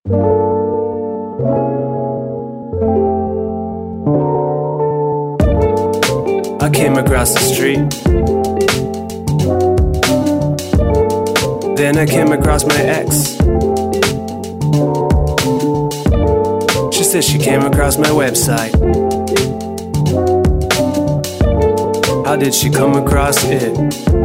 I came across the street. Then I came across my ex. She said she came across my website. How did she come across it?